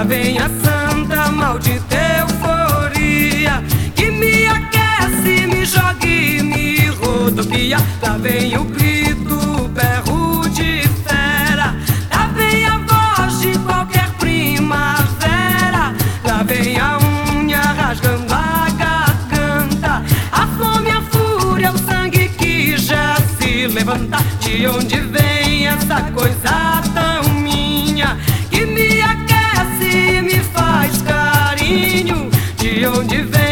vem a santa maldita euforia que me aquece, me joga e me rodopia. Lá vem o grito, o berro de fera. Lá vem a voz de qualquer primavera. Lá vem a unha rasgando a garganta. A fome, a fúria, o sangue que já se levanta. De onde vem essa coisa tão minha que me aquece e me faz carinho? De onde vem